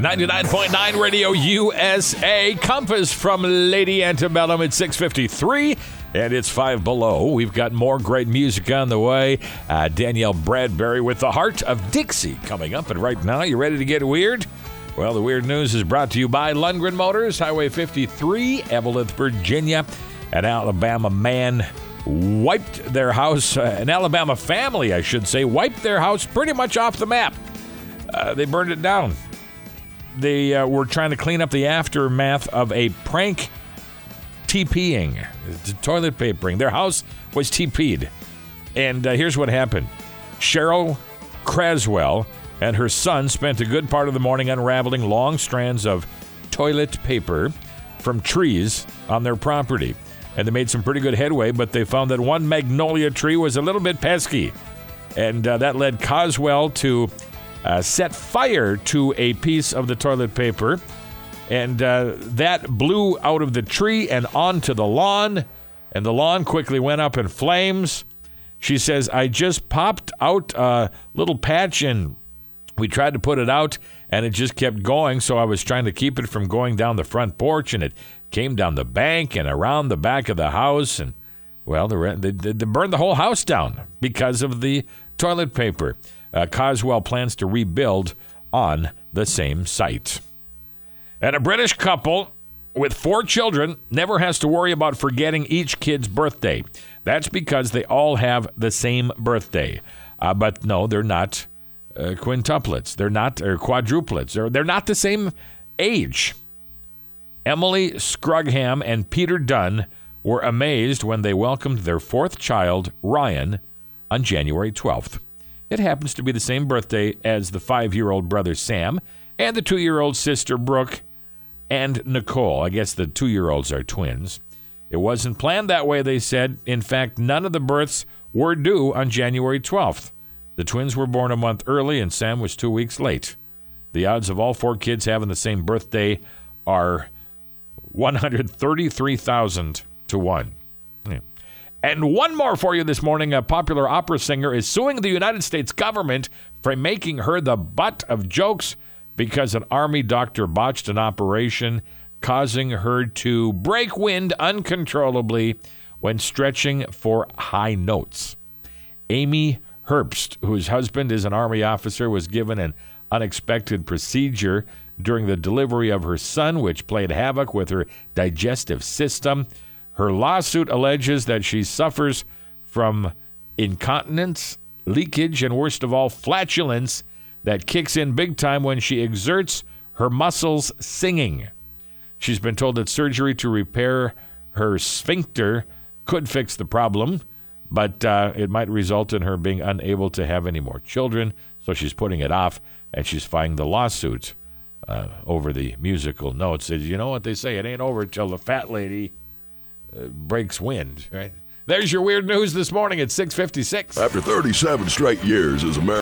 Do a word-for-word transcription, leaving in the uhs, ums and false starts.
ninety-nine point nine Radio U S A. Compass from Lady Antebellum at six fifty-three. And it's five below. We've got more great music on the way. Uh, Danielle Bradbury with The Heart of Dixie coming up. And right now, you ready to get weird? Well, the weird news is brought to you by Lundgren Motors, Highway fifty-three, Evelyn, Virginia. An Alabama man wiped their house, uh, an Alabama family, I should say, wiped their house pretty much off the map. Uh, they burned it down. They uh, were trying to clean up the aftermath of a prank TPing, toilet papering. Their house was T P'd. And uh, here's what happened. Cheryl Craswell and her son spent a good part of the morning unraveling long strands of toilet paper from trees on their property. And they made some pretty good headway, but they found that one magnolia tree was a little bit pesky. And uh, that led Coswell to uh, set fire to a piece of the toilet paper. And uh, that blew out of the tree and onto the lawn, and the lawn quickly went up in flames. She says, I just popped out a little patch, and we tried to put it out, and it just kept going, so I was trying to keep it from going down the front porch, and it came down the bank and around the back of the house, and, well, they, they, they burned the whole house down because of the toilet paper. Uh, Coswell plans to rebuild on the same site. And a British couple with four children never has to worry about forgetting each kid's birthday. That's because they all have the same birthday. Uh, but no, they're not uh, quintuplets. They're not or quadruplets. They're, they're not the same age. Emily Scrugham and Peter Dunn were amazed when they welcomed their fourth child, Ryan, on January twelfth. It happens to be the same birthday as the five-year-old brother Sam and the two-year-old sister Brooke and Nicole. I guess the two-year-olds are twins. It wasn't planned that way, they said. In fact, none of the births were due on January twelfth. The twins were born a month early, and Sam was two weeks late. The odds of all four kids having the same birthday are one hundred thirty-three thousand to one. Yeah. And one more for you this morning. A popular opera singer is suing the United States government for making her the butt of jokes because an Army doctor botched an operation, causing her to break wind uncontrollably when stretching for high notes. Amy Herbst, whose husband is an Army officer, was given an unexpected procedure during the delivery of her son, which played havoc with her digestive system. Her lawsuit alleges that she suffers from incontinence, leakage, and worst of all, flatulence that kicks in big time when she exerts her muscles singing. She's been told that surgery to repair her sphincter could fix the problem, but uh, it might result in her being unable to have any more children, so she's putting it off, and she's filing the lawsuit uh, over the musical notes. You know what they say, it ain't over till the fat lady uh, breaks wind, right? There's your weird news this morning at six fifty-six. After thirty-seven straight years as America.